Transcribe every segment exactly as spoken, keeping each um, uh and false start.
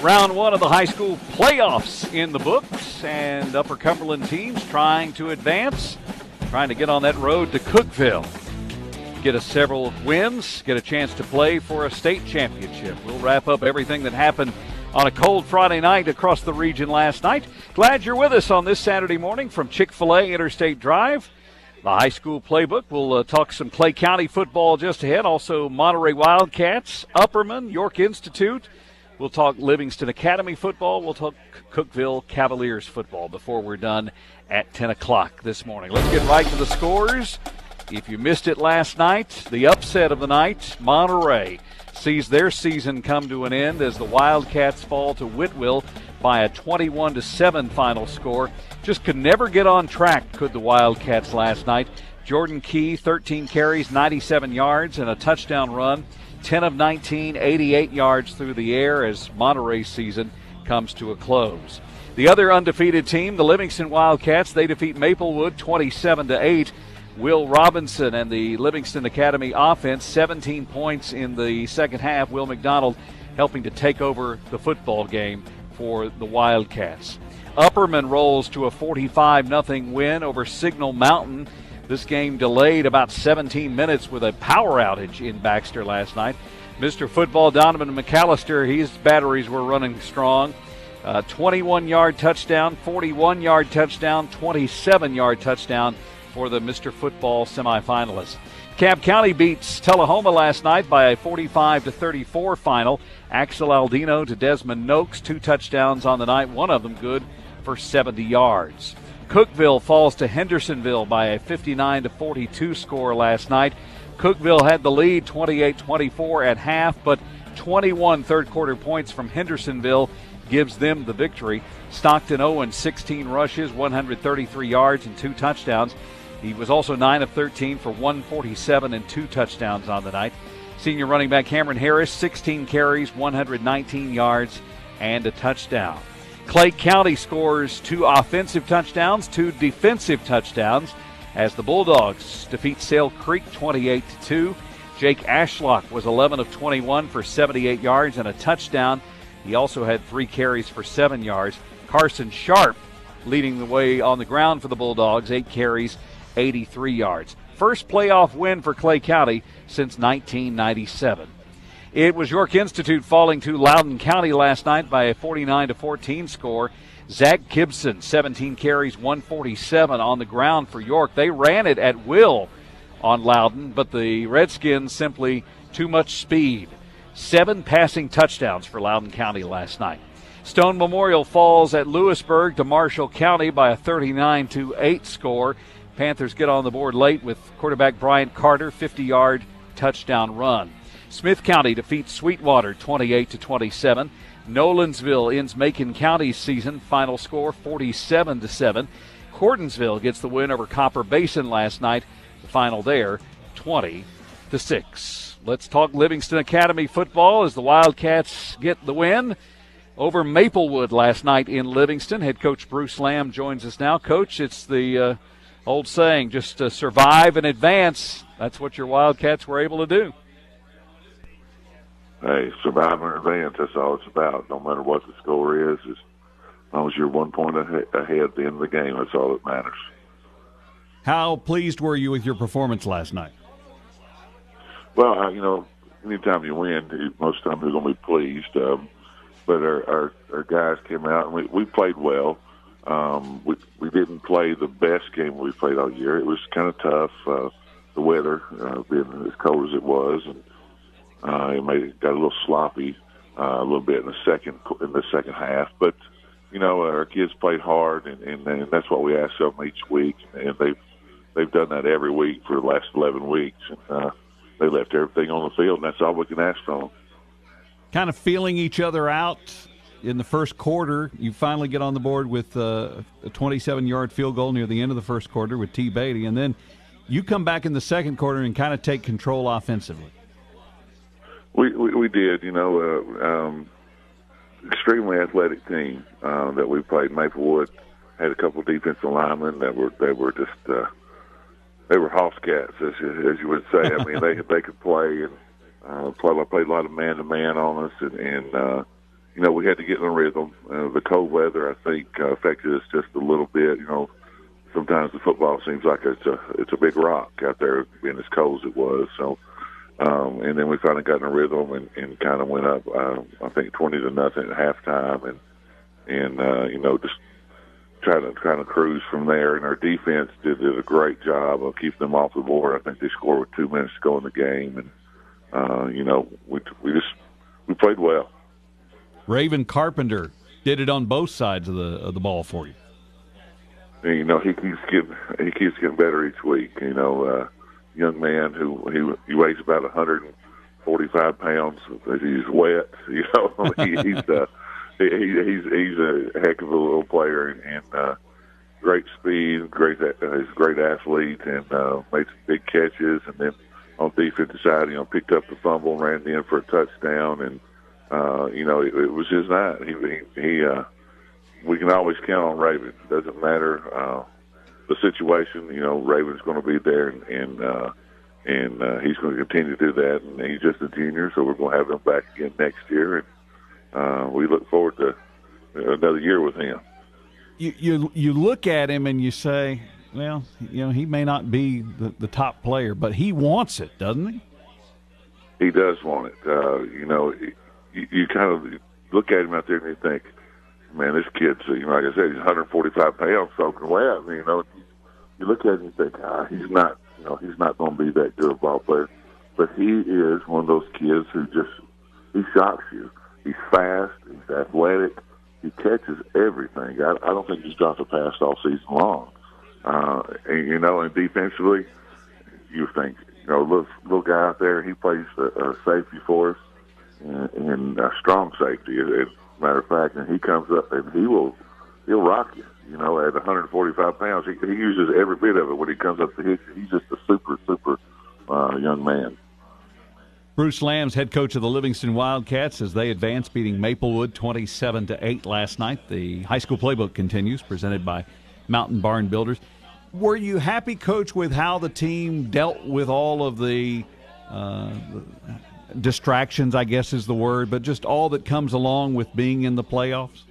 Round one of the high school playoffs in the books, and Upper Cumberland teams trying to advance, trying to get on that road to Cookeville. Get us several wins, get a chance to play for a state championship. We'll wrap up everything that happened on a cold Friday night across the region last night. Glad you're with us on this Saturday morning from Chick-fil-A Interstate Drive. The high school playbook. We'll uh, talk some Clay County football just ahead. Also Monterey Wildcats, Upperman, York Institute. We'll talk Livingston Academy football. We'll talk Cookeville Cavaliers football before we're done at ten o'clock this morning. Let's get right to the scores. If you missed it last night, the upset of the night, Monterey sees their season come to an end as the Wildcats fall to Whitwell by a twenty-one to seven final score. Just could never get on track, could the Wildcats last night. Jordan Key, thirteen carries, ninety-seven yards, and a touchdown run. ten of nineteen, eighty-eight yards through the air as Monterey's season comes to a close. The other undefeated team, the Livingston Wildcats, they defeat Maplewood twenty-seven to eight. Will Robinson and the Livingston Academy offense, seventeen points in the second half. Will McDonald helping to take over the football game for the Wildcats. Upperman rolls to a forty-five nothing win over Signal Mountain. This game delayed about seventeen minutes with a power outage in Baxter last night. Mister Football Donovan McAllister, his batteries were running strong. Uh, twenty-one-yard touchdown, forty-one-yard touchdown, twenty-seven-yard touchdown for the Mister Football semifinalists. Cobb County beats Tullahoma last night by a forty-five to thirty-four final. Axel Aldino to Desmond Noakes, two touchdowns on the night, one of them good for seventy yards. Cookeville falls to Hendersonville by a fifty-nine to forty-two score last night. Cookeville had the lead twenty-eight twenty-four at half, but twenty-one third-quarter points from Hendersonville gives them the victory. Stockton Owen, sixteen rushes, one hundred thirty-three yards, and two touchdowns. He was also nine of thirteen for one forty-seven and two touchdowns on the night. Senior running back Cameron Harris, sixteen carries, one hundred nineteen yards, and a touchdown. Clay County scores two offensive touchdowns, two defensive touchdowns as the Bulldogs defeat Sale Creek twenty-eight to two. Jake Ashlock was eleven of twenty-one for seventy-eight yards and a touchdown. He also had three carries for seven yards. Carson Sharp leading the way on the ground for the Bulldogs, eight carries, eighty-three yards. First playoff win for Clay County since nineteen ninety-seven. It was York Institute falling to Loudoun County last night by a forty-nine to fourteen score. Zach Gibson, seventeen carries, one forty-seven on the ground for York. They ran it at will on Loudoun, but the Redskins simply too much speed. Seven passing touchdowns for Loudoun County last night. Stone Memorial falls at Lewisburg to Marshall County by a thirty-nine to eight score. Panthers get on the board late with quarterback Bryant Carter, fifty-yard touchdown run. Smith County defeats Sweetwater twenty-eight to twenty-seven. Nolensville ends Macon County's season. Final score forty-seven to seven. Gordonsville gets the win over Copper Basin last night. The final there, twenty to six. Let's talk Livingston Academy football as the Wildcats get the win over Maplewood last night in Livingston. Head coach Bruce Lamb joins us now. Coach, it's the uh, old saying, just uh, survive and advance. That's what your Wildcats were able to do. Hey, survive and advance, that's all it's about. No matter what the score is, as long as you're one point ahead at the end of the game, that's all that matters. How pleased were you with your performance last night? Well, you know, anytime you win, most of the time you're going to be pleased. Um, but our, our, our guys came out, and we, we played well. Um, we, we didn't play the best game we played all year. It was kind of tough, uh, the weather uh, being as cold as it was, and uh, it made it got a little sloppy uh, a little bit in the second in the second half. But you know, our kids played hard, and, and, and that's what we ask of them each week, and they've they've done that every week for the last eleven weeks. And, uh, they left everything on the field, and that's all we can ask from them. Kind of feeling each other out in the first quarter. You finally get on the board with uh, a twenty-seven-yard field goal near the end of the first quarter with T. Beatty, and then you come back in the second quarter and kind of take control offensively. We we, we did, you know, uh, um, extremely athletic team uh, that we played. Maplewood had a couple of defensive linemen that were they were just uh, they were house cats, as you, as you would say. I mean, they they could play and uh, play. Played a lot of man to man on us, and, and uh, you know, we had to get in a rhythm. Uh, the cold weather, I think, uh, affected us just a little bit. You know, sometimes the football seems like it's a it's a big rock out there being as cold as it was. So, um, and then we finally got in a rhythm and, and kind of went up, uh, I think, twenty to nothing at halftime, and and uh, you know, just trying to kind of cruise from there. And our defense did, did a great job of keeping them off the board. I think they scored with two minutes to go in the game, and uh, you know, we we just we played well. Raven Carpenter did it on both sides of the of the ball for you. And, you know, he keeps getting he keeps getting better each week. You know, uh, young man who he he weighs about one hundred forty-five pounds. He's wet. You know, he, he's uh, he, he's he's a heck of a little player, and, and uh, great speed, great uh, he's a great athlete, and uh, made some big catches. And then on the defensive side, you know, picked up the fumble, ran in for a touchdown, and uh, you know, it, it was his night. He he. he uh, We can always count on Raven. Doesn't matter uh, the situation. You know, Raven's going to be there, and and, uh, and uh, he's going to continue to do that. And he's just a junior, so we're going to have him back again next year. And uh, we look forward to another year with him. You you you look at him and you say, well, you know, he may not be the, the top player, but he wants it, doesn't he? He does want it. Uh, you know, you, you kind of look at him out there and you think, man, this kid's, you know, like I said, he's one hundred forty-five pounds soaking wet. I mean, you know, you look at him and you think, ah, he's not, you know, he's not going to be that good a ball player. But he is one of those kids who just, he shocks you. He's fast, he's athletic, he catches everything. I, I don't think he's dropped a pass all season long. Uh, and, you know, and defensively, you think, you know, little, little guy out there, he plays a, a safety for us, and, and a strong safety. It, it, Matter of fact, and he comes up and he will, he'll rock you. You know, at one hundred forty-five pounds, he, he uses every bit of it when he comes up to hit you. He's just a super, super uh, young man. Bruce Lamb's head coach of the Livingston Wildcats as they advance, beating Maplewood twenty-seven to eight last night. The high school playbook continues, presented by Mountain Barn Builders. Were you happy, Coach, with how the team dealt with all of the uh, distractions, I guess is the word, but just all that comes along with being in the playoffs?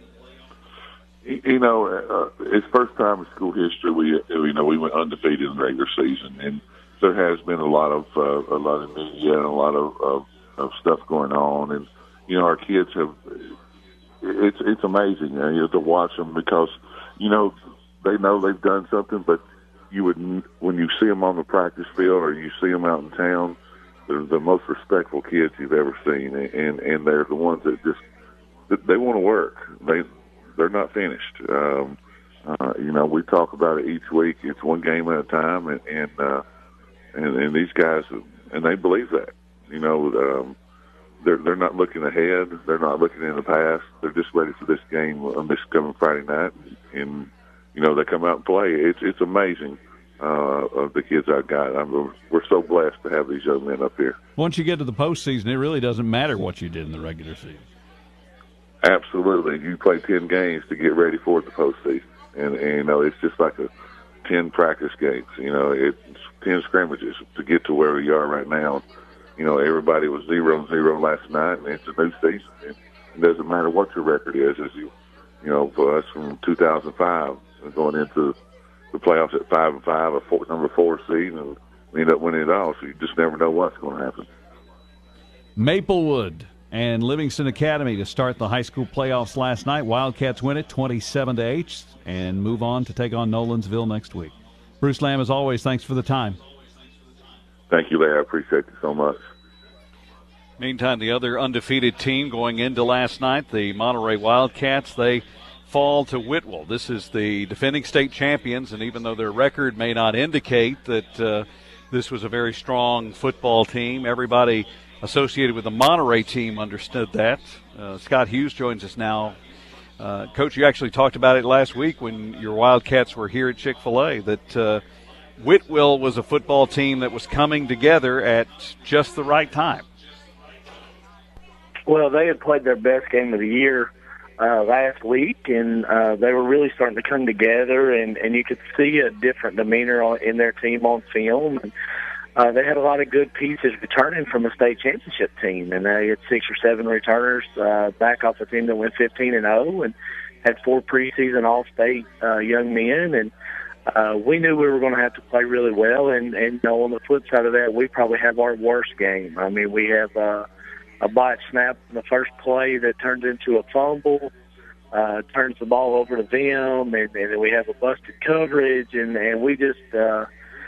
You know, uh, it's first time in school history we, you know, we went undefeated in the regular season, and there has been a lot of uh, a lot of media and a lot of, of of stuff going on, and you know, our kids have. It's it's amazing, you know, to watch them because you know they know they've done something, but you would when you see them on the practice field or you see them out in town. They're the most respectful kids you've ever seen, and and they're the ones that just they want to work. They they're not finished. Um, uh, you know, we talk about it each week. It's one game at a time, and and uh, and, and these guys and they believe that. You know, um, they're they're not looking ahead. They're not looking in the past. They're just ready for this game on this coming Friday night, and you know they come out and play. It's it's amazing. Uh, of the kids I've got. I'm, we're so blessed to have these young men up here. Once you get to the postseason, it really doesn't matter what you did in the regular season. Absolutely. You play ten games to get ready for the postseason. And, and you know, it's just like a ten practice games. You know, it's ten scrimmages to get to where we are right now. You know, everybody was zero and zero last night, and it's a new season. And it doesn't matter what your record is. As you, you know, for us from two thousand five going into the playoffs at five and five, a four, number four seed, and we end up winning it all. So you just never know what's going to happen. Maplewood and Livingston Academy to start the high school playoffs last night. Wildcats win it twenty-seven to eight and move on to take on Nolensville next week. Bruce Lamb, as always, thanks for the time. Thank you, Larry. I appreciate you so much. Meantime, the other undefeated team going into last night, the Monterey Wildcats, they fall to Whitwell. This is the defending state champions, and even though their record may not indicate that uh, this was a very strong football team, everybody associated with the Monterey team understood that. Uh, Scott Hughes joins us now. Uh, Coach, you actually talked about it last week when your Wildcats were here at Chick-fil-A, that uh, Whitwell was a football team that was coming together at just the right time. Well, they had played their best game of the year Uh, last week, and uh, they were really starting to come together, and, and you could see a different demeanor on, in their team on film. And, uh, they had a lot of good pieces returning from a state championship team, and they had six or seven returners uh, back off a team that went fifteen and oh, and had four preseason All-State uh, young men, and uh, we knew we were going to have to play really well. And, and you know, on the flip side of that, we probably have our worst game. I mean, we have uh, a botch snap in the first play that turns into a fumble. Uh, turns the ball over to them, and, and then we have a busted coverage, and, and we just, uh,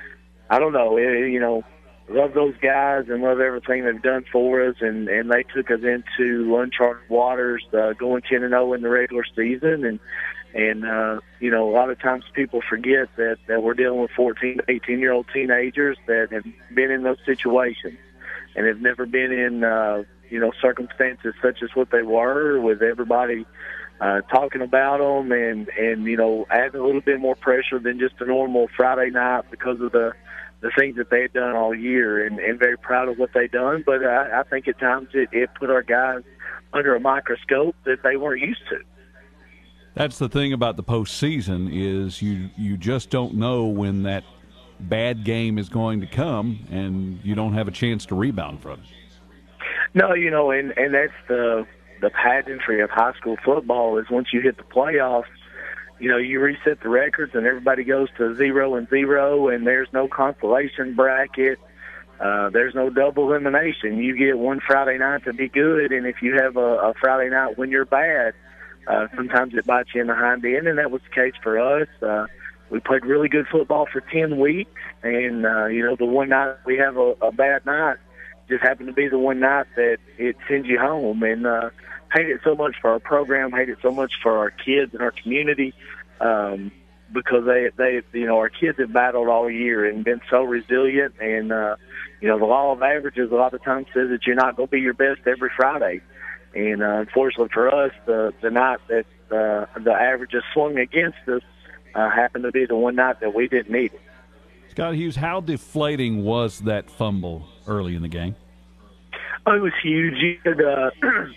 I don't know, it, you know, love those guys and love everything they've done for us, and, and they took us into uncharted waters, uh, going ten and oh in the regular season, and, and uh, you know, a lot of times people forget that, that we're dealing with fourteen, eighteen-year-old teenagers that have been in those situations and have never been in, uh, you know, circumstances such as what they were, with everybody Uh, talking about them, and, and, you know, adding a little bit more pressure than just a normal Friday night because of the, the things that they had done all year, and, and very proud of what they've done. But I, I think at times it, it put our guys under a microscope that they weren't used to. That's the thing about the postseason, is you, you just don't know when that bad game is going to come, and you don't have a chance to rebound from it. No, you know, and, and that's the – the pageantry of high school football, is once you hit the playoffs, you know, you reset the records and everybody goes to zero and zero, and there's no consolation bracket. Uh, there's no double elimination. You get one Friday night to be good, and if you have a, a Friday night when you're bad, uh, sometimes it bites you in the hind end, and that was the case for us. Uh, we played really good football for ten weeks, and, uh, you know, the one night we have a, a bad night just happened to be the one night that it sends you home. And uh, hate it so much for our program, hate it so much for our kids and our community, um, because they, they, you know, our kids have battled all year and been so resilient. And, uh, you know, the law of averages a lot of times says that you're not going to be your best every Friday. And uh, unfortunately for us, the, the night that uh, the averages swung against us uh, happened to be the one night that we didn't need it. Scott Hughes, how deflating was that fumble early in the game? Oh, it was huge. You could, uh,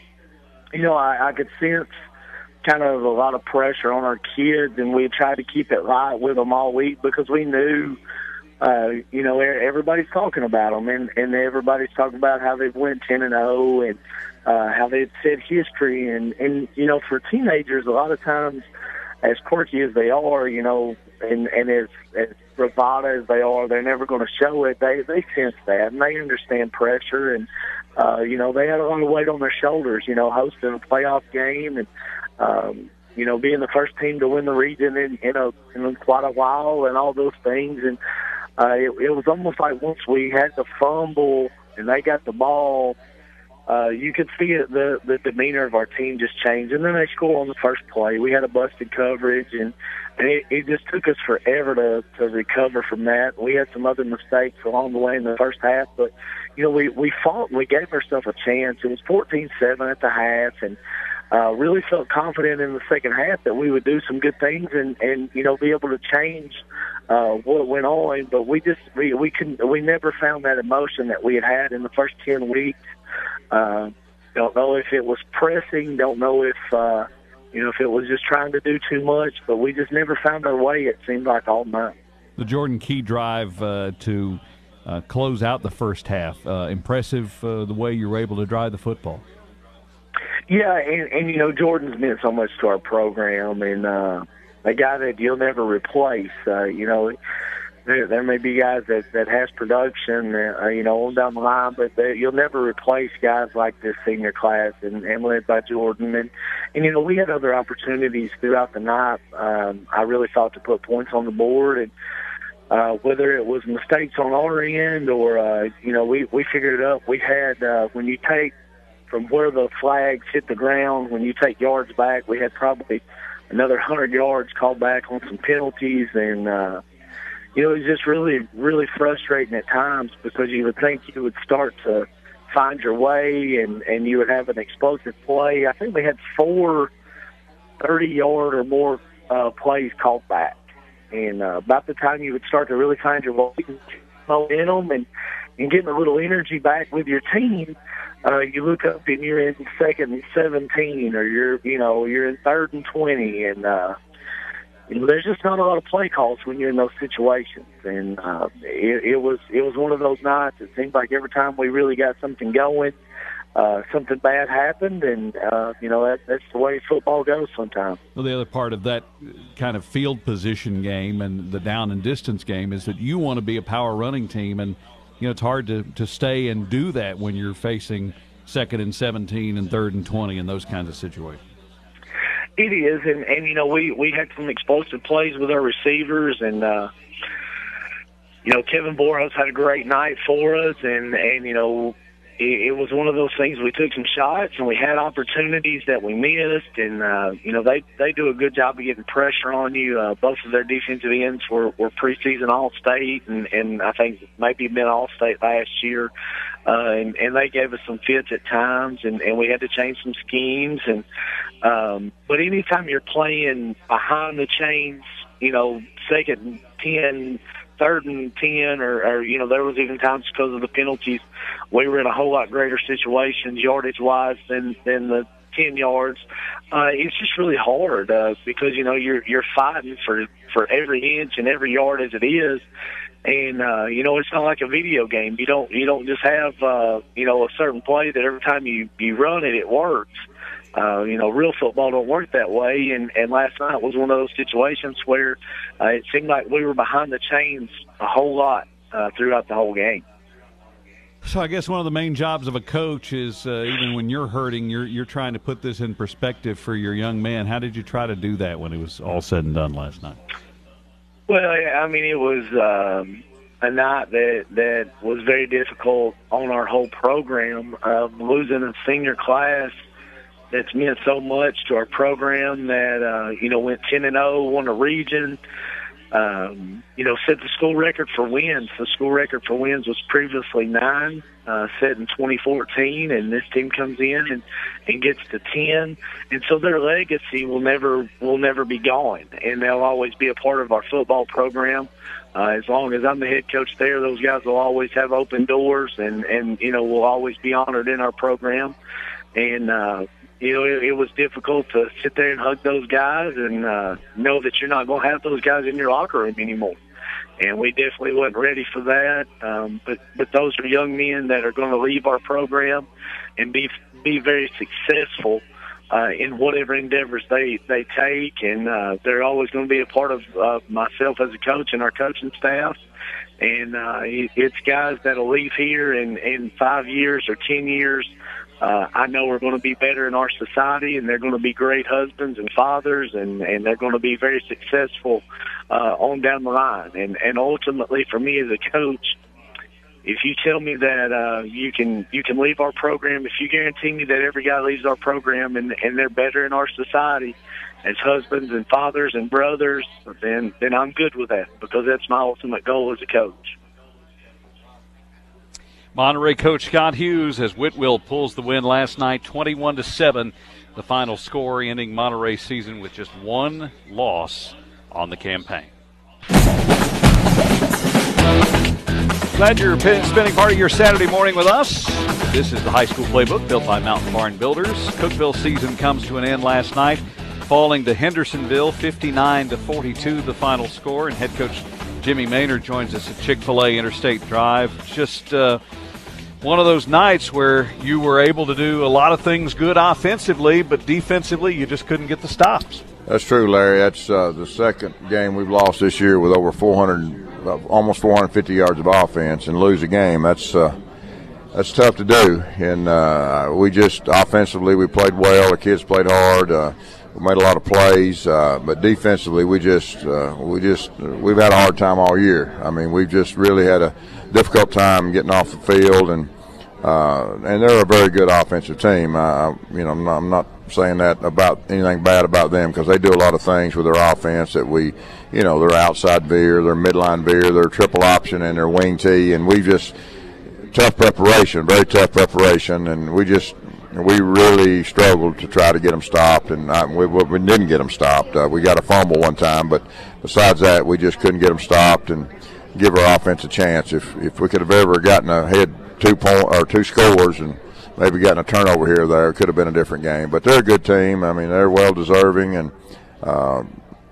you know, I, I could sense kind of a lot of pressure on our kids, and we tried to keep it light with them all week because we knew, uh, you know, everybody's talking about them, and, and everybody's talking about how they've went ten and oh, and uh, how they've set history. And, and, you know, for teenagers, a lot of times, as quirky as they are, you know, and, and as, as bravado as they are, they're never going to show it. They they sense that, and they understand pressure, and uh, you know, they had a lot of weight on their shoulders. You know, hosting a playoff game, and um, you know, being the first team to win the region in in, a, in quite a while, and all those things. And uh, it, it was almost like once we had the fumble and they got the ball, uh, you could see it, the the demeanor of our team just changed. And then they scored on the first play. We had a busted coverage, and. And it, it just took us forever to, to recover from that. We had some other mistakes along the way in the first half, but, you know, we, we fought and we gave ourselves a chance. It was fourteen seven at the half, and uh, really felt confident in the second half that we would do some good things and, and you know, be able to change uh, what went on. But we just we, we couldn't we never found that emotion that we had had in the first ten weeks. Uh, don't know if it was pressing. Don't know if uh, – You know, if it was just trying to do too much, but we just never found our way, it seemed like, all night. The Jordan Key drive uh, to uh, close out the first half, uh, impressive uh, the way you were able to drive the football. Yeah, and, and, you know, Jordan's meant so much to our program, and uh, a guy that you'll never replace. Uh, you know, there, there may be guys that, that has production, uh, you know, on down the line, but they, you'll never replace guys like this senior class, and, and led by Jordan. And, and, you know, we had other opportunities throughout the night. Um, I really thought to put points on the board, and uh, whether it was mistakes on our end or, uh, you know, we, we figured it up. We had, uh, when you take from where the flags hit the ground, when you take yards back, we had probably another one hundred yards called back on some penalties, and, uh, you know, it was just really, really frustrating at times because you would think you would start to find your way and, and you would have an explosive play. I think we had four thirty-yard or more uh, plays called back. And uh, about the time you would start to really find your way, momentum, and, and getting a little energy back with your team, uh, you look up and you're in second and seventeen, or you're, you know, you're in third and twenty, and, uh, you know, there's just not a lot of play calls when you're in those situations. And uh, it, it was it was one of those nights. It seemed like every time we really got something going, uh, something bad happened. And, uh, you know, that, that's the way football goes sometimes. Well, the other part of that kind of field position game and the down and distance game is that you want to be a power running team. And, you know, it's hard to, to stay and do that when you're facing second and seventeen and third and twenty and those kinds of situations. It is, and, and you know, we, we had some explosive plays with our receivers, and, uh, you know, Kevin Boros had a great night for us, and, and you know, it, it was one of those things. We took some shots, and we had opportunities that we missed, and, uh, you know, they, they do a good job of getting pressure on you. Uh, both of their defensive ends were, were preseason All-State, and, and I think maybe been All-State last year. Uh, and, and they gave us some fits at times, and, and we had to change some schemes. And um, but anytime you're playing behind the chains, you know, second and ten, third and ten, or, or you know, there was even times because of the penalties, we were in a whole lot greater situations yardage-wise than than the ten yards. Uh, it's just really hard uh, because you know you're you're fighting for for every inch and every yard as it is. And, uh, you know, it's not like a video game. You don't, you don't just have, uh, you know, a certain play that every time you, you run it, it works. Uh, you know, real football don't work that way. And, and last night was one of those situations where, uh, it seemed like we were behind the chains a whole lot, uh, throughout the whole game. So I guess one of the main jobs of a coach is, uh, even when you're hurting, you're, you're trying to put this in perspective for your young man. How did you try to do that when it was all said and done last night? Well, I mean, it was um, a night that that was very difficult on our whole program. Uh, losing a senior class that's meant so much to our program that, uh, you know, went ten and oh, won a region, um, you know, set the school record for wins. The school record for wins was previously nine, uh, set in twenty fourteen, and this team comes in and, and gets to ten. And so their legacy will never will never be gone, and they'll always be a part of our football program. Uh, as long as I'm the head coach there, those guys will always have open doors, and, and you know, will always be honored in our program. And, uh, you know, it, it was difficult to sit there and hug those guys and uh, know that you're not going to have those guys in your locker room anymore. And we definitely wasn't ready for that. Um, but, but those are young men that are going to leave our program and be be very successful uh, in whatever endeavors they, they take. And uh, they're always going to be a part of uh, myself as a coach and our coaching staff. And uh, it, it's guys that will leave here in, in five years or ten years. Uh, I know we're going to be better in our society, and they're going to be great husbands and fathers, and, and they're going to be very successful uh, on down the line. And, and ultimately, for me as a coach, if you tell me that uh, you can you can leave our program, if you guarantee me that every guy leaves our program and, and they're better in our society as husbands and fathers and brothers, then then I'm good with that, because that's my ultimate goal as a coach. Monterey coach Scott Hughes as Whitwell pulls the win last night, twenty-one to seven. The final score, ending Monterey's season with just one loss on the campaign. Glad you're spending part of your Saturday morning with us. This is the High School Playbook built by Mountain Barn Builders. Cookeville season comes to an end last night, falling to Hendersonville, fifty-nine to forty-two, the final score. And head coach Jimmy Maynard joins us at Chick-fil-A Interstate Drive. Just uh, one of those nights where you were able to do a lot of things good offensively, but defensively you just couldn't get the stops. That's true, Larry. That's uh, the second game we've lost this year with over four hundred, uh, almost four hundred fifty yards of offense, and lose a game. That's uh, that's tough to do. And uh, we just offensively we played well. The kids played hard. Uh, we made a lot of plays, uh, but defensively we just uh, we just we've had a hard time all year. I mean, we've just really had a difficult time getting off the field, and uh, and they're a very good offensive team. Uh, you know, I'm not, I'm not saying that about anything bad about them, because they do a lot of things with their offense that we, you know, their outside veer, their midline veer, their triple option, and their wing tee, and we just tough preparation, very tough preparation, and we just we really struggled to try to get them stopped, and I, we, we didn't get them stopped. Uh, we got a fumble one time, but besides that, we just couldn't get them stopped and give our offense a chance. If if we could have ever gotten ahead two point or two scores and maybe gotten a turnover here or there, it could have been a different game. But they're a good team. I mean, they're well deserving, and uh,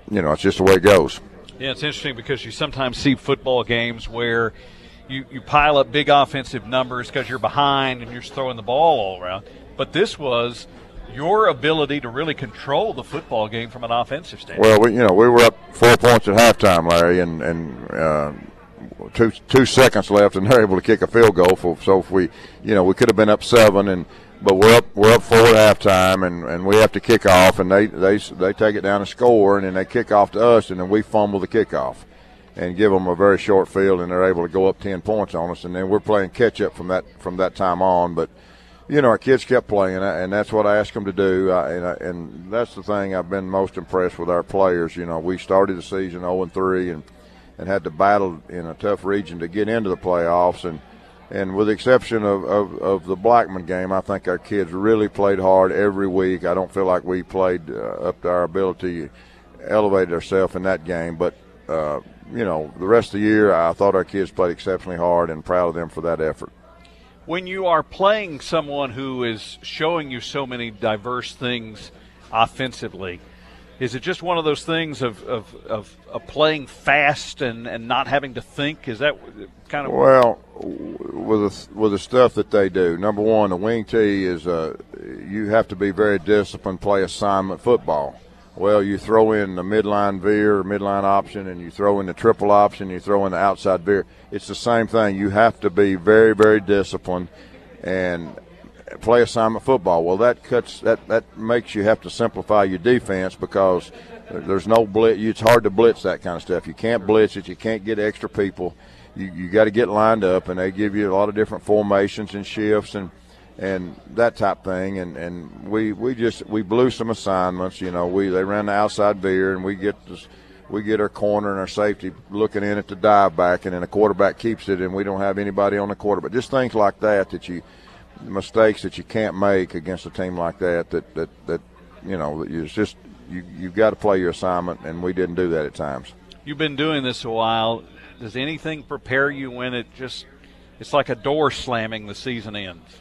you know, it's just the way it goes. Yeah, it's interesting because you sometimes see football games where you, you pile up big offensive numbers because you're behind and you're just throwing the ball all around. But this was your ability to really control the football game from an offensive standpoint. Well, we, you know, we were up four points at halftime, Larry, and, and uh, two two seconds left, and they're able to kick a field goal. For, so if we, you know, we could have been up seven, and but we're up we're up four at halftime, and, and we have to kick off, and they, they they take it down and score, and then they kick off to us, and then we fumble the kickoff and give them a very short field, and they're able to go up ten points on us, and then we're playing catch up from that from that time on. But you know, our kids kept playing, and that's what I asked them to do, and, I, and that's the thing I've been most impressed with our players. You know, we started the season oh and three, and and had to battle in a tough region to get into the playoffs, and. And with the exception of, of, of the Blackman game, I think our kids really played hard every week. I don't feel like we played uh, up to our ability, elevated ourselves in that game. But, uh, you know, the rest of the year, I thought our kids played exceptionally hard, and proud of them for that effort. When you are playing someone who is showing you so many diverse things offensively, is it just one of those things of, of, of, of playing fast and, and not having to think? Is that kind of – Well, with the, with the stuff that they do, number one, the wing tee is uh, you have to be very disciplined, play assignment football. Well, you throw in the midline veer, midline option, and you throw in the triple option, you throw in the outside veer. It's the same thing. You have to be very, very disciplined and – play assignment football. Well, that cuts that that makes you have to simplify your defense because there's no blitz. It's hard to blitz that kind of stuff. You can't blitz it. You can't get extra people. You you got to get lined up, and they give you a lot of different formations and shifts and and that type thing. And, and we we just we blew some assignments. You know, we they ran the outside veer, and we get this. We get our corner and our safety looking in at the dive back, and then the quarterback keeps it, and we don't have anybody on the quarterback. Just things like that that you. Mistakes that you can't make against a team like that that that, that you know it's just you you've got to play your assignment, and we didn't do that at times. You've been doing this a while. Does anything prepare you when it just it's like a door slamming, the season ends?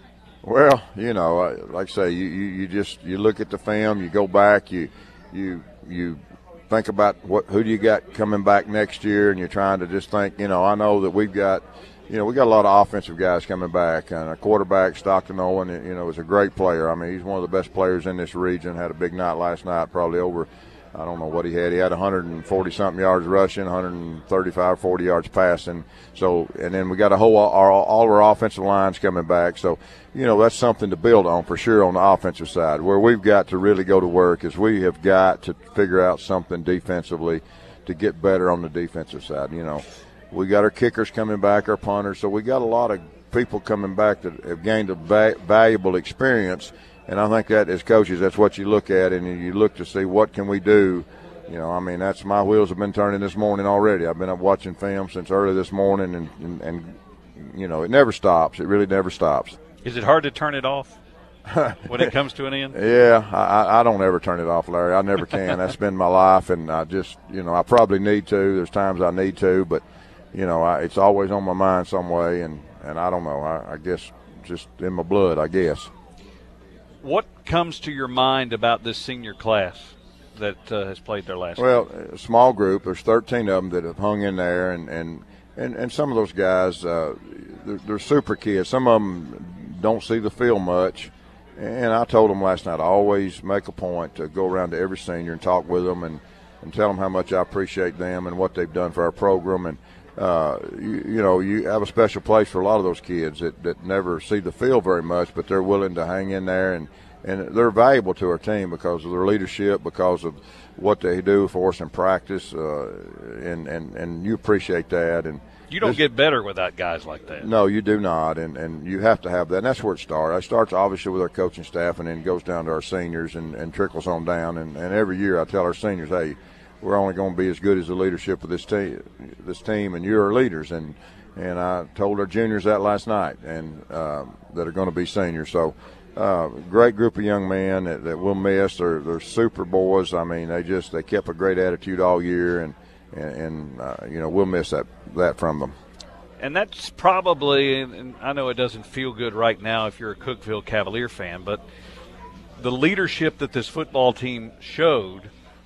Well, you know, like I say, you, you, you just you look at the film, you go back, you you you think about what who do you got coming back next year, and you're trying to just think, you know, I know that we've got. You know, we got a lot of offensive guys coming back, and our quarterback, Stockton Owen, you know, is a great player. I mean, he's one of the best players in this region. Had a big night last night, probably over, I don't know what he had. He had one hundred forty-something yards rushing, one hundred thirty-five, forty yards passing. So, and then we got a whole, our, all of our offensive lines coming back. So, you know, that's something to build on for sure on the offensive side. Where we've got to really go to work is we have got to figure out something defensively to get better on the defensive side, you know. We got our kickers coming back, our punters. So we got a lot of people coming back that have gained a va- valuable experience. And I think that as coaches, that's what you look at, and you look to see what can we do. You know, I mean, that's my wheels have been turning this morning already. I've been up watching film since early this morning, and, and, and you know, it never stops. It really never stops. Is it hard to turn it off when it comes to an end? Yeah, I, I don't ever turn it off, Larry. I never can. That's been my life, and I just, you know, I probably need to. There's times I need to, but – you know, I, it's always on my mind some way, and, and I don't know. I, I guess just in my blood, I guess. What comes to your mind about this senior class that uh, has played their last Well, game? a small group. There's thirteen of them that have hung in there, and, and, and, and some of those guys, uh, they're, they're super kids. Some of them don't see the field much. And I told them last night, I always make a point to go around to every senior and talk with them and, and tell them how much I appreciate them and what they've done for our program. And Uh, you, you know, you have a special place for a lot of those kids that, that never see the field very much, but they're willing to hang in there, and, and they're valuable to our team because of their leadership, because of what they do for us in practice, uh, and, and, and you appreciate that. And you don't this, get better without guys like that. No, you do not, and, and you have to have that, and that's where it starts. It starts obviously with our coaching staff, and then goes down to our seniors and, and trickles on down, and, and every year I tell our seniors, hey, we're only going to be as good as the leadership of this team, this team, and you're our leaders. And and I told our juniors that last night, and uh, that are going to be seniors. So, uh, great group of young men that, that we'll miss. They're they're super boys. I mean, they just they kept a great attitude all year, and and, and uh, you know, we'll miss that that from them. And that's probably, and I know it doesn't feel good right now if you're a Cookeville Cavalier fan, but the leadership that this football team showed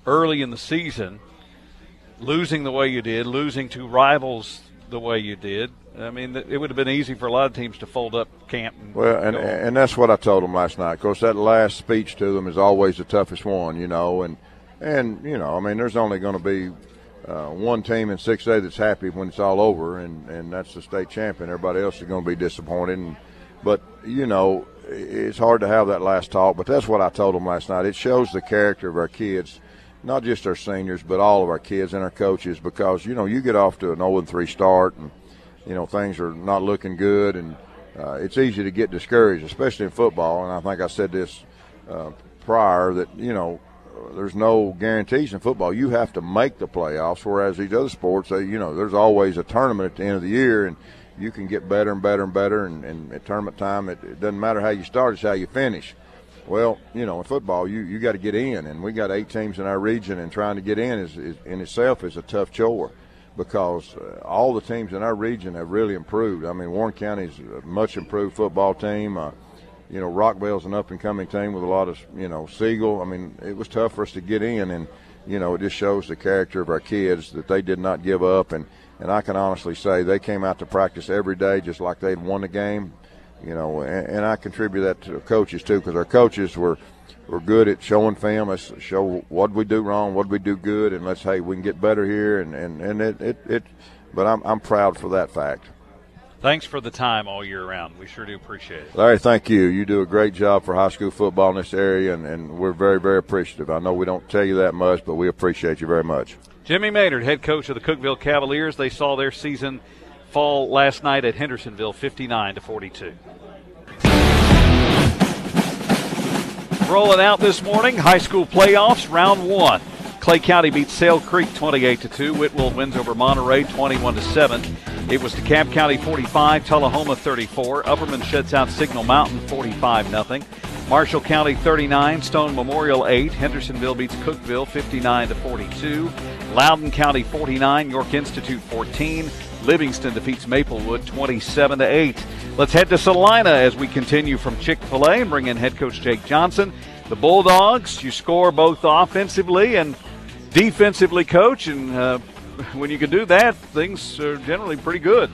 early in the season, losing the way you did, losing to rivals the way you did. I mean, it would have been easy for a lot of teams to fold up camp. And well, and, and that's what I told them last night. Of course, that last speech to them is always the toughest one, you know. And, and you know, I mean, there's only going to be uh, one team in six A that's happy when it's all over, and, and that's the state champion. Everybody else is going to be disappointed. And, but, you know, it's hard to have that last talk. But that's what I told them last night. It shows the character of our kids, not just our seniors, but all of our kids and our coaches, because, you know, you get off to an oh and three start and, you know, things are not looking good, and uh, it's easy to get discouraged, especially in football. And I think I said this uh, prior that, you know, there's no guarantees in football. You have to make the playoffs, whereas these other sports, they, you know, there's always a tournament at the end of the year, and you can get better and better and better, and, and at tournament time, it, it doesn't matter how you start, it's how you finish. Well, you know, in football, you, you got to get in, and we got eight teams in our region, and trying to get in is, is in itself is a tough chore, because uh, all the teams in our region have really improved. I mean, Warren County's a much improved football team. Uh, you know, Rockville's an up-and-coming team with a lot of, you know, Siegel. I mean, it was tough for us to get in, and, you know, it just shows the character of our kids that they did not give up. And, and I can honestly say they came out to practice every day just like they'd won the game, you know, and, and I contribute that to the coaches too, because our coaches were – we're good at showing film. Let's show what we do wrong, what we do good, and let's, hey, we can get better here. And, and, and it, it, it, but I'm, I'm proud for that fact. Thanks for the time all year round. We sure do appreciate it. Larry, thank you. You do a great job for high school football in this area, and, and we're very, very appreciative. I know we don't tell you that much, but we appreciate you very much. Jimmy Maynard, head coach of the Cookeville Cavaliers. They saw their season fall last night at Hendersonville, fifty-nine to forty-two. Rolling out this morning, high school playoffs, round one. Clay County beats Sale Creek twenty-eight to two. Whitwell wins over Monterey twenty-one to seven. It was DeKalb County forty-five, Tullahoma thirty-four. Upperman shuts out Signal Mountain forty-five nothing. Marshall County thirty-nine, Stone Memorial eight. Hendersonville beats Cookeville fifty-nine to forty-two. Loudon County forty-nine, York Institute fourteen. Livingston defeats Maplewood twenty-seven to eight. Let's head to Salina as we continue from Chick-fil-A and bring in head coach Jake Johnson. The Bulldogs, you score both offensively and defensively, coach, and uh, when you can do that, things are generally pretty good.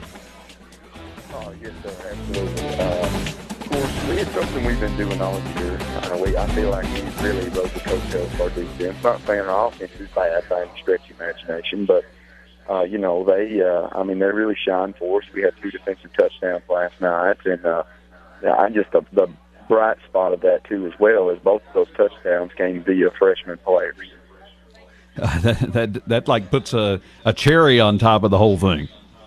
Oh, yes, sir, absolutely. Uh, of course, it's something we've been doing all year. Uh, we, I feel like we really rode the coattails of our defense. Not saying our offense is bad by any stretch of imagination, but Uh, you know, they, uh, I mean, they really shine for us. We had two defensive touchdowns last night, and uh, I just, the, the bright spot of that, too, as well, is both of those touchdowns came via freshman players. Uh, that, that, that, like, puts a, a cherry on top of the whole thing.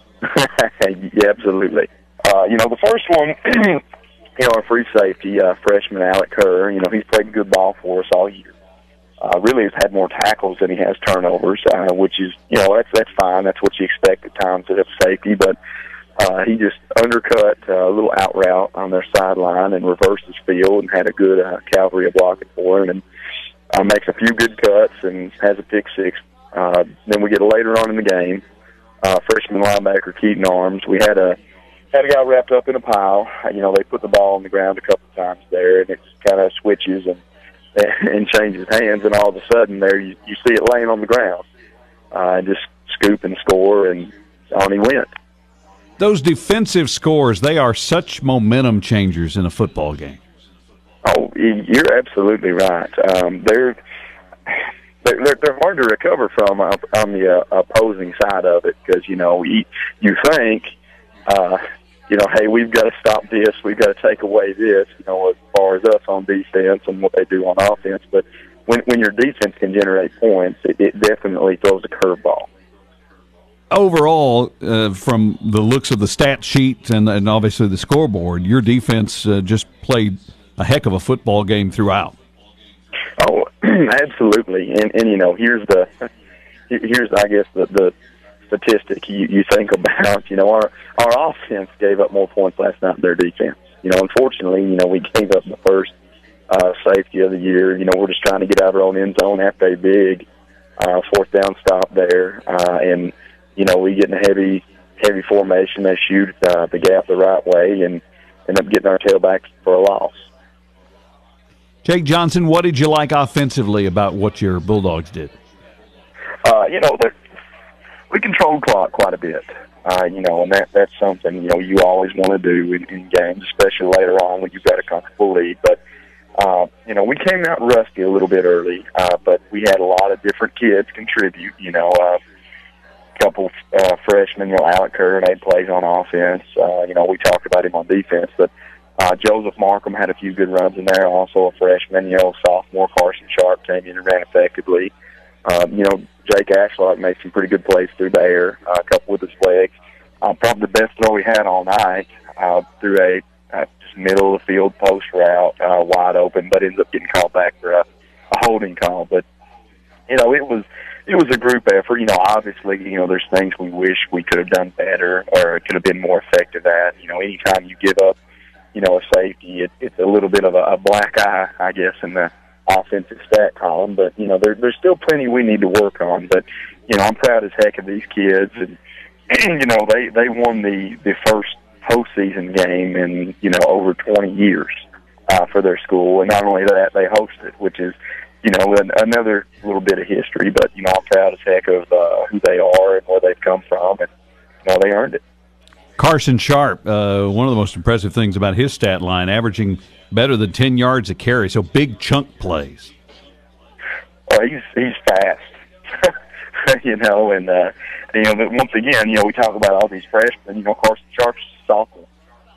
Yeah, absolutely. Uh, you know, the first one, you know, our free safety, uh, freshman Alec Kerr, you know, he's played good ball for us all year. Uh, really has had more tackles than he has turnovers, uh, which is, you know, that's that's fine. That's what you expect at times at safety. But uh, he just undercut uh, a little out route on their sideline and reversed his field and had a good uh, cavalry of blocking for him, and uh, makes a few good cuts and has a pick six. Uh, then we get later on in the game, uh, freshman linebacker Keaton Arms. We had a had a guy wrapped up in a pile. You know, they put the ball on the ground a couple of times there, and it kind of switches and. and changes hands, and all of a sudden there you, you see it laying on the ground. Uh, just scoop and score, and on he went. Those defensive scores, they are such momentum changers in a football game. Oh, you're absolutely right. Um, they're, they're they're hard to recover from on the uh, opposing side of it, because, you know, you, you think, uh, you know, hey, we've got to stop this, we've got to take away this, you know, as far as us on defense and what they do on offense. But when when your defense can generate points, it, it definitely throws a curveball. Overall, uh, from the looks of the stat sheet and, and obviously the scoreboard, your defense uh, just played a heck of a football game throughout. Oh, absolutely. And, and you know, here's the, here's, I guess, the, the statistic you, you think about. You know, our our offense gave up more points last night than their defense. You know, unfortunately, you know, we gave up the first uh, safety of the year. You know, we're just trying to get out of our own end zone after a big uh, fourth down stop there, uh, and you know, we get in a heavy heavy formation. They shoot uh, the gap the right way and end up getting our tailbacks for a loss. Jake Johnson, what did you like offensively about what your Bulldogs did? Uh, you know, we controlled clock quite a bit. Uh, you know, and that that's something, you know, you always want to do in, in games, especially later on when you've got a comfortable lead. But, uh, you know, we came out rusty a little bit early, uh, but we had a lot of different kids contribute, you know, uh, a couple uh, freshmen, you know, Alec Kerr, made plays on offense. Uh, you know, we talked about him on defense, but uh, Joseph Markham had a few good runs in there, also a freshman. You know, sophomore Carson Sharp came in and ran effectively. Um, you know, Jake Ashlock made some pretty good plays through the air, uh, a couple with his legs. Uh, probably the best throw we had all night uh, through a uh, just middle of the field post route, uh, wide open, but ends up getting called back for a, a holding call. But you know, it was it was a group effort. You know, obviously, you know, there's things we wish we could have done better or could have been more effective at. You know, anytime you give up, you know, a safety, it, it's a little bit of a, a black eye, I guess, in the offensive stat column, but you know there, there's still plenty we need to work on. But you know I'm proud as heck of these kids, and, and you know they they won the the first postseason game in you know over twenty years uh, for their school, and not only that they hosted, which is you know an, another little bit of history. But you know I'm proud as heck of uh, who they are and where they've come from, and you know they earned it. Carson Sharp, uh, one of the most impressive things about his stat line, averaging better than ten yards a carry, so big chunk plays. Oh, he's he's fast, you know, and uh, you know. But once again, you know, we talk about all these freshmen. You know, Carson Sharp's a sophomore,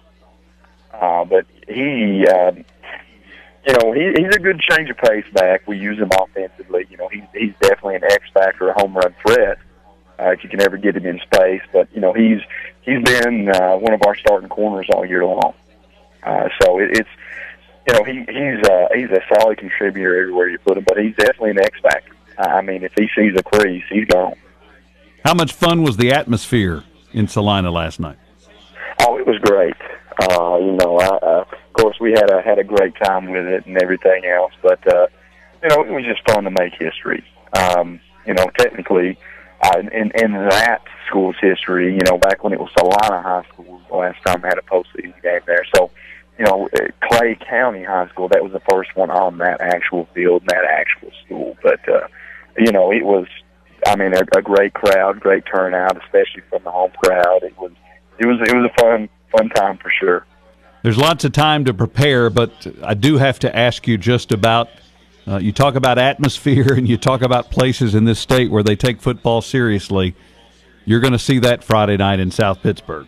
uh, but he, uh, you know, he, he's a good change of pace back. We use him offensively. You know, he's he's definitely an X factor, a home run threat uh, if you can ever get him in space. But you know, he's he's been uh, one of our starting corners all year long. Uh, so it, it's. You know, he, he's uh, he's a solid contributor everywhere you put him, but he's definitely an X factor. I mean, if he sees a crease, he's gone. How much fun was the atmosphere in Salina last night? Oh, it was great. Uh, you know, I, uh, of course, we had a had a great time with it and everything else, but uh, you know, it was just fun to make history. Um, you know, technically, uh, in in that school's history, you know, back when it was Salina High School, the last time I had a postseason game there, so. You know, Clay County High School, that was the first one on that actual field, that actual school. But, uh, you know, it was, I mean, a, a great crowd, great turnout, especially from the home crowd. It was it was, it was a fun, fun time for sure. There's lots of time to prepare, but I do have to ask you just about, uh, you talk about atmosphere and you talk about places in this state where they take football seriously. You're going to see that Friday night in South Pittsburgh.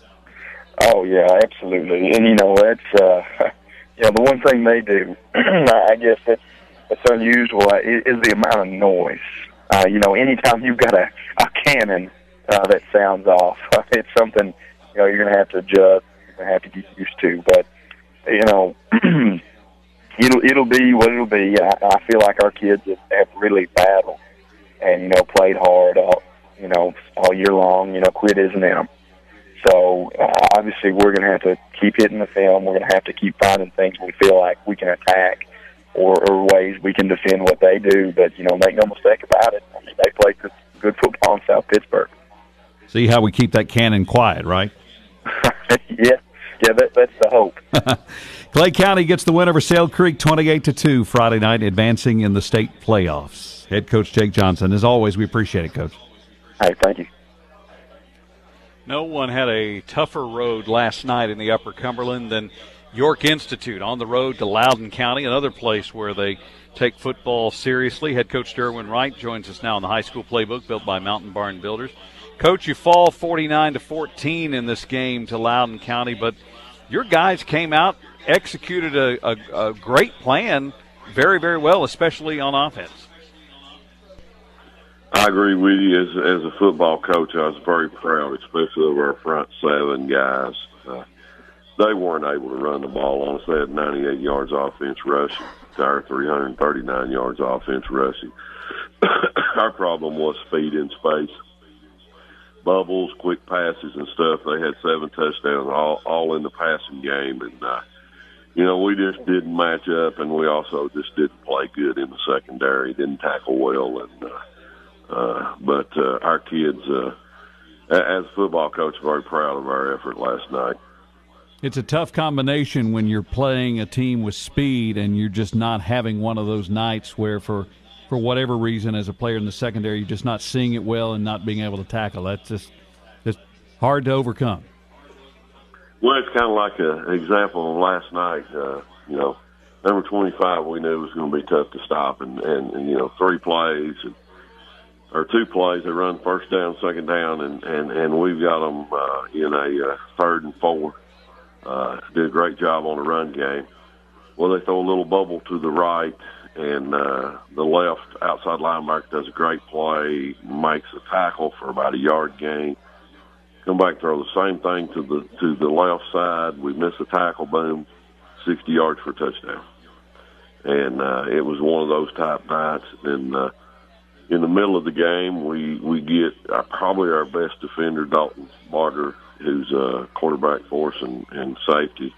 Oh, yeah, absolutely. And, you know, that's, uh, you know, the one thing they do, I guess that's, that's unusual, is, is the amount of noise. Uh, you know, anytime you've got a, a cannon uh, that sounds off, it's something, you know, you're going to have to adjust, you're going to have to get used to. But, you know, it'll, it'll be what it'll be. I, I feel like our kids have, have really battled and, you know, played hard, all, you know, all year long. You know, quit isn't in them. So, uh, obviously, we're going to have to keep hitting the film. We're going to have to keep finding things we feel like we can attack or, or ways we can defend what they do. But, you know, make no mistake about it. I mean, they play good, good football in South Pittsburgh. See how we keep that cannon quiet, right? yeah, yeah, that, that's the hope. Clay County gets the win over Sale Creek twenty-eight to two Friday night, advancing in the state playoffs. Head coach Jake Johnson. As always, we appreciate it, Coach. Hey, thank you. No one had a tougher road last night in the Upper Cumberland than York Institute on the road to Loudoun County, another place where they take football seriously. Head coach Derwin Wright joins us now on the high school playbook built by Mountain Barn Builders. Coach, you fall forty-nine to fourteen in this game to Loudoun County, but your guys came out, executed a, a, a great plan very, very well, especially on offense. I agree with you. As as a football coach, I was very proud, especially of our front seven guys. Uh, they weren't able to run the ball on us. They had ninety-eight yards offense rushing to our three hundred thirty-nine yards offense rushing. Our problem was speed in space. Bubbles, quick passes and stuff. They had seven touchdowns all, all in the passing game. And, uh, you know, we just didn't match up, and we also just didn't play good in the secondary, didn't tackle well, and uh, Uh, but uh, our kids, uh, as a football coach, are very proud of our effort last night. It's a tough combination when you're playing a team with speed and you're just not having one of those nights where for for whatever reason as a player in the secondary you're just not seeing it well and not being able to tackle. That's just just hard to overcome. Well, it's kind of like a, an example of last night. Uh, you know, number twenty-five we knew was going to be tough to stop, and, and, and you know, three plays and, or two plays, they run first down, second down, and, and, and we've got them uh, in a uh, third and four. Uh, did a great job on the run game. Well, they throw a little bubble to the right, and uh, the left outside linebacker does a great play, makes a tackle for about a yard gain. Come back, throw the same thing to the to the left side. We miss a tackle, boom, sixty yards for a touchdown. And uh, it was one of those type nights. And uh, in the middle of the game, we we get uh, probably our best defender, Dalton Barger, who's a quarterback for us and, and safety.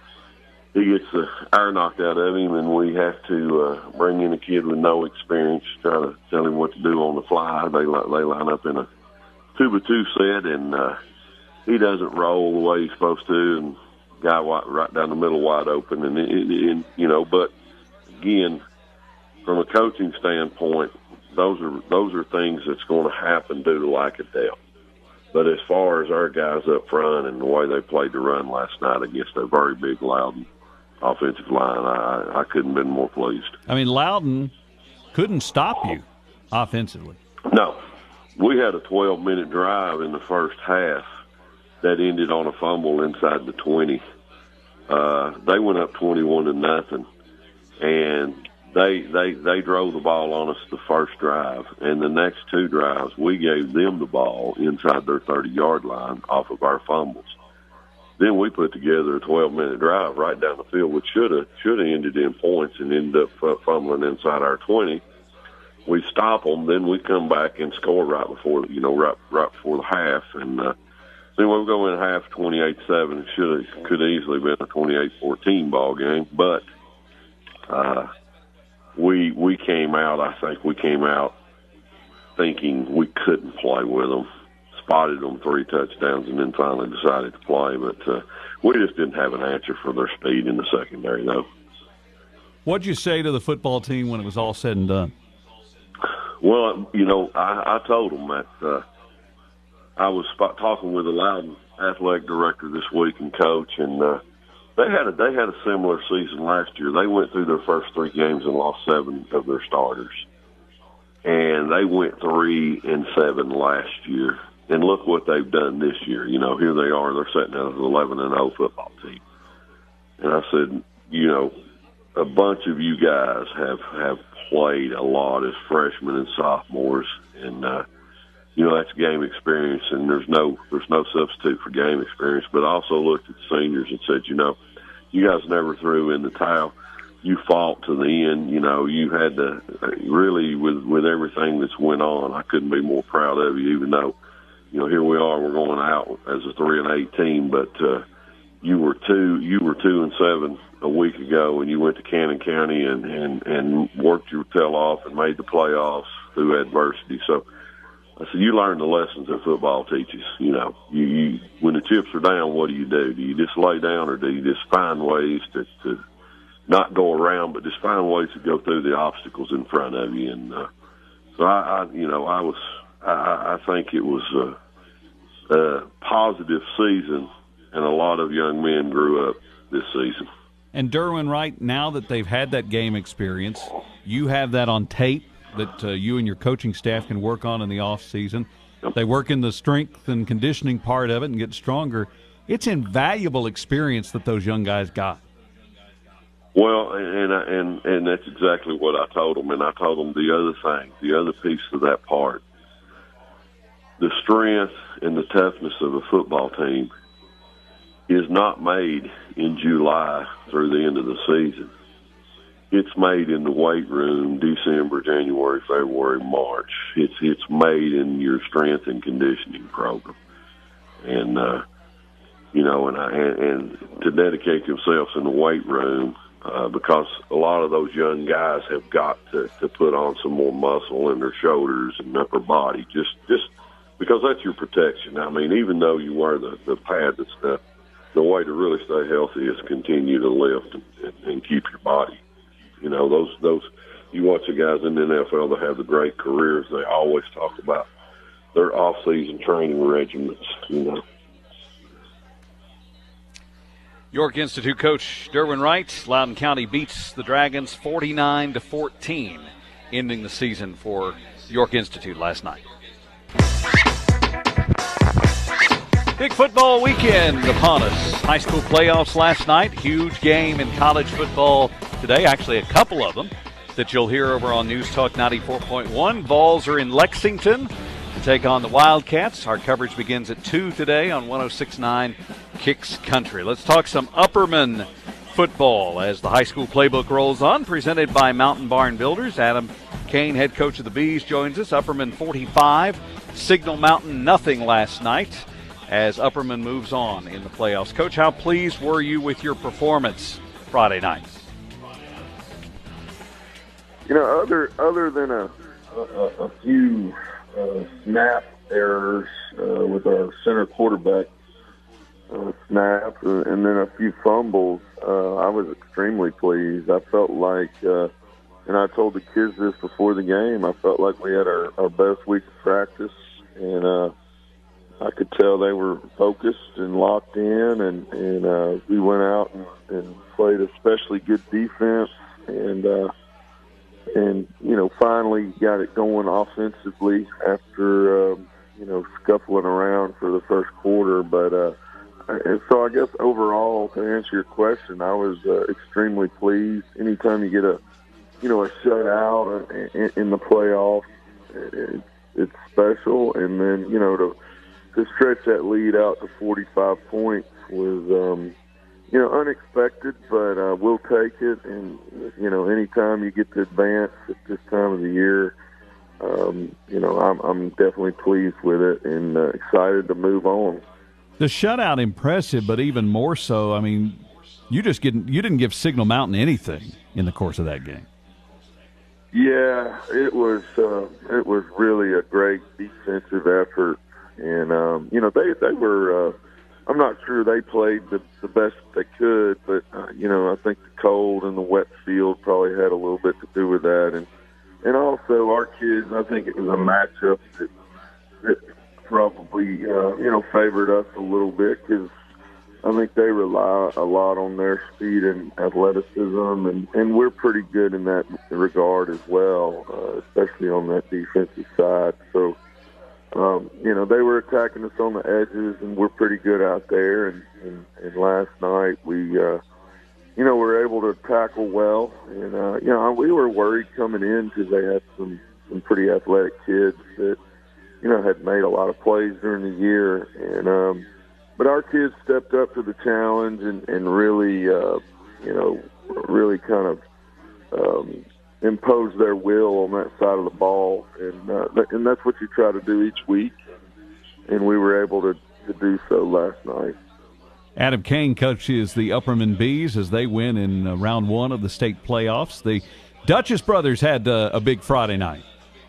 He gets the air knocked out of him, and we have to uh, bring in a kid with no experience, try to tell him what to do on the fly. They they line up in a two-by-two set, and uh, he doesn't roll the way he's supposed to, and guy wide, right down the middle wide open. And, and, and you know, but again, from a coaching standpoint, those are those are things that's going to happen due to lack of depth. But as far as our guys up front and the way they played the run last night against a very big, Loudon offensive line, I, I couldn't have been more pleased. I mean, Loudon couldn't stop you offensively. No. We had a twelve-minute drive in the first half that ended on a fumble inside the twenty. Uh, they went up twenty-one to nothing, and they they they drove the ball on us the first drive, and the next two drives we gave them the ball inside their thirty-yard line off of our fumbles. Then we put together a twelve-minute drive right down the field, which should have should have ended in points and ended up fumbling inside our twenty. We stop them, then we come back and score right before you know right right before the half, and uh, then we go in half twenty-eight seven. It should have could have easily been a twenty-eight fourteen ball game, but uh, we we came out. I think we came out thinking we couldn't play with them. Spotted them three touchdowns, and then finally decided to play. But uh, we just didn't have an answer for their speed in the secondary, though. What'd you say to the football team when it was all said and done? Well, you know, I, I told them that uh, I was spot talking with the Loudon athletic director this week and coach, and uh, they had a they had a similar season last year. They went through their first three games and lost seven of their starters, and they went three and seven last year. And look what they've done this year. You know, here they are. They're sitting as an eleven and oh football team. And I said, you know, a bunch of you guys have have played a lot as freshmen and sophomores, and uh, you know that's game experience, and there's no there's no substitute for game experience. But I also looked at the seniors and said, you know, you guys never threw in the towel. You fought to the end. You know, you had to really with with everything that's went on. I couldn't be more proud of you, even though you know here we are, we're going out as a three and eight team, but uh, you were two you were two and seven a week ago, and you went to Cannon County and, and, and worked your tail off and made the playoffs through adversity. So I said, you learn the lessons that football teaches. You know, you, you when the chips are down, what do you do? Do you just lay down, or do you just find ways to, to not go around, but just find ways to go through the obstacles in front of you? And uh, so I, I, you know, I was, I, I think it was a, a positive season, and a lot of young men grew up this season. And Derwin Wright, now that they've had that game experience, you have that on tape that uh, you and your coaching staff can work on in the off season. They work in the strength and conditioning part of it and get stronger. It's invaluable experience that those young guys got. Well, and and and that's exactly what I told them. And I told them the other thing, the other piece of that part, the strength and the toughness of a football team is not made in July through the end of the season. It's made in the weight room December, January, February, March. It's it's made in your strength and conditioning program. And, uh, you know, and, I, and, and to dedicate themselves in the weight room, uh, because a lot of those young guys have got to, to put on some more muscle in their shoulders and upper body, just, just because that's your protection. I mean, even though you wear the, the pad and stuff, the way to really stay healthy is continue to lift and, and keep your body. You know, those those you watch the guys in the N F L that have the great careers. They always talk about their off-season training regimens. You know. York Institute coach Derwin Wright. Loudoun County beats the Dragons forty-nine to fourteen, ending the season for York Institute last night. Big football weekend upon us. High school playoffs last night. Huge game in college football today. Actually, a couple of them that you'll hear over on News Talk ninety-four point one. Vols are in Lexington to take on the Wildcats. Our coverage begins at two today on one oh six point nine Kicks Country. Let's talk some Upperman football as the high school playbook rolls on, presented by Mountain Barn Builders. Adam Kane, head coach of the Bees, joins us. Upperman forty-five, Signal Mountain nothing last night as Upperman moves on in the playoffs. Coach, how pleased were you with your performance Friday night? You know, other other than a a, a few uh, snap errors uh, with our center quarterback uh, snap, uh, and then a few fumbles, uh, I was extremely pleased. I felt like, uh, and I told the kids this before the game, I felt like we had our, our best week of practice, and uh, I could tell they were focused and locked in, and, and uh, we went out and, and played especially good defense, and uh, and you know finally got it going offensively after um, you know scuffling around for the first quarter. But uh, and so I guess overall, to answer your question, I was uh, extremely pleased. Anytime you get a you know a shutout in, in the playoffs, it, it's special, and then you know to to stretch that lead out to forty-five points was, um, you know, unexpected, but uh, we'll take it. And, you know, anytime you get to advance at this time of the year, um, you know, I'm, I'm definitely pleased with it and uh, excited to move on. The shutout impressive, but even more so, I mean, you just get, you didn't give Signal Mountain anything in the course of that game. Yeah, it was uh, it was really a great defensive effort. And, um, you know, they, they were, uh, I'm not sure they played the, the best they could, but, uh, you know, I think the cold and the wet field probably had a little bit to do with that. And, and also our kids, I think it was a matchup that, that probably, uh, you know, favored us a little bit because I think they rely a lot on their speed and athleticism, and, and we're pretty good in that regard as well, uh, especially on that defensive side. So, Um, you know, they were attacking us on the edges, and we're pretty good out there. And, and, and last night we, uh, you know, were able to tackle well. And, uh, you know, we were worried coming in because they had some, some pretty athletic kids that, you know, had made a lot of plays during the year. And um, but our kids stepped up to the challenge and, and really, uh, you know, really kind of um, – impose their will on that side of the ball, and uh, and that's what you try to do each week, and we were able to, to do so last night. Adam Kane coaches the Upperman Bees as they win in uh, round one of the state playoffs. The Duchess brothers had uh, a big Friday night.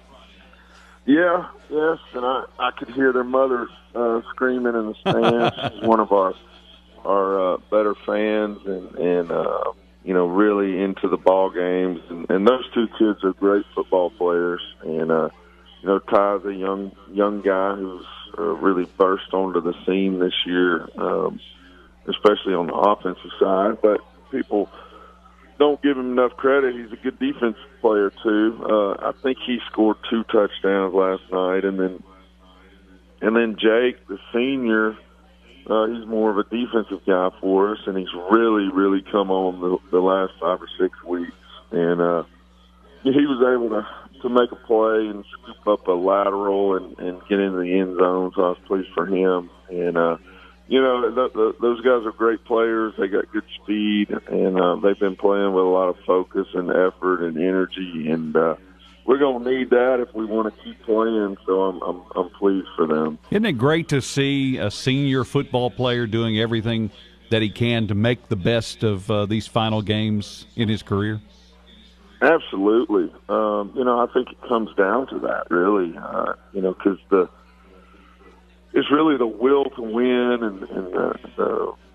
Yeah, yes, and I, I could hear their mother uh, screaming in the stands. She's one of our our uh, better fans, and, and uh, you know, really into the ball games. And, and those two kids are great football players. And, uh, you know, Ty's a young, young guy who's uh, really burst onto the scene this year, um, especially on the offensive side. But people don't give him enough credit. He's a good defensive player, too. Uh, I think he scored two touchdowns last night. And then, and then Jake, the senior, Uh, he's more of a defensive guy for us, and he's really, really come on the, the last five or six weeks. And uh, he was able to, to make a play and scoop up a lateral and, and get into the end zone, so I was pleased for him. And, uh, you know, th- th- those guys are great players. They got good speed, and uh, they've been playing with a lot of focus and effort and energy, and uh, we're going to need that if we want to keep playing, so I'm, I'm I'm pleased for them. Isn't it great to see a senior football player doing everything that he can to make the best of uh, these final games in his career? Absolutely. Um, you know, I think it comes down to that, really, uh, you know, because the it's really the will to win and, and the, the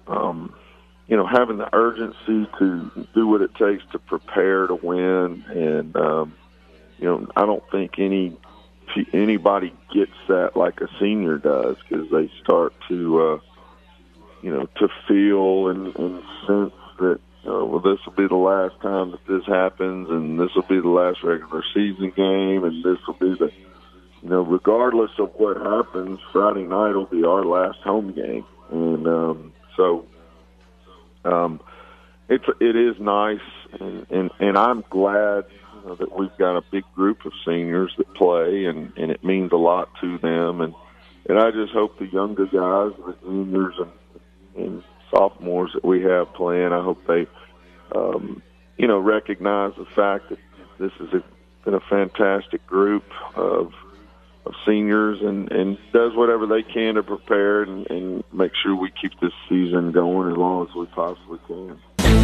um, you know, having the urgency to do what it takes to prepare to win. And, um, you know, I don't think any anybody gets that like a senior does, because they start to, uh, you know, to feel and, and sense that, uh, well, this will be the last time that this happens, and this will be the last regular season game, and this will be the, you know, regardless of what happens, Friday night will be our last home game. And um, so um, it's, it is nice, and, and, and I'm glad, you know, that we've got a big group of seniors that play, and, and it means a lot to them. And, and I just hope the younger guys, the juniors and, and sophomores that we have playing, I hope they, um, you know, recognize the fact that this has been a fantastic group of of seniors, and, and does whatever they can to prepare and, and make sure we keep this season going as long as we possibly can.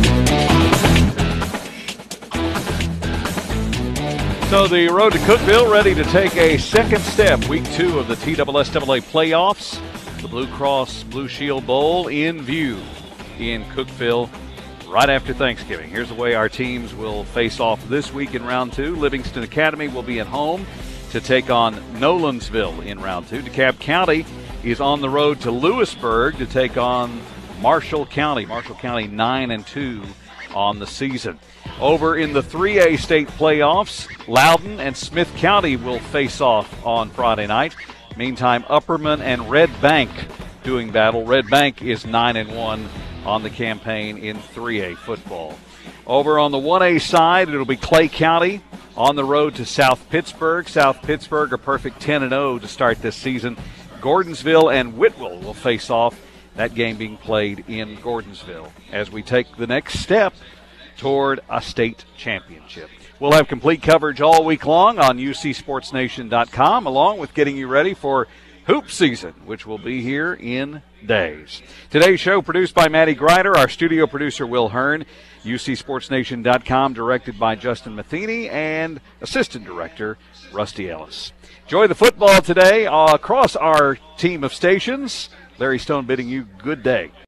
So the road to Cookeville ready to take a second step. Week two of the T S S A A playoffs. The Blue Cross Blue Shield Bowl in view in Cookeville right after Thanksgiving. Here's the way our teams will face off this week in round two. Livingston Academy will be at home to take on Nolensville in round two. DeKalb County is on the road to Lewisburg to take on Marshall County. Marshall County nine and two on the season. Over in the three A state playoffs, Loudon and Smith County will face off on Friday night. Meantime, Upperman and Red Bank doing battle. Red Bank is nine and one on the campaign in three A football. Over on the one A side, it'll be Clay County on the road to South Pittsburgh. South Pittsburgh a perfect ten and oh to start this season. Gordonsville and Whitwell will face off, that game being played in Gordonsville, as we take the next step toward a state championship. We'll have complete coverage all week long on U C Sports Nation dot com, along with getting you ready for hoop season, which will be here in days. Today's show produced by Maddie Greider, our studio producer Will Hearn, U C Sports Nation dot com directed by Justin Matheny, and assistant director Rusty Ellis. Enjoy the football today uh, across our team of stations. Larry Stone bidding you good day.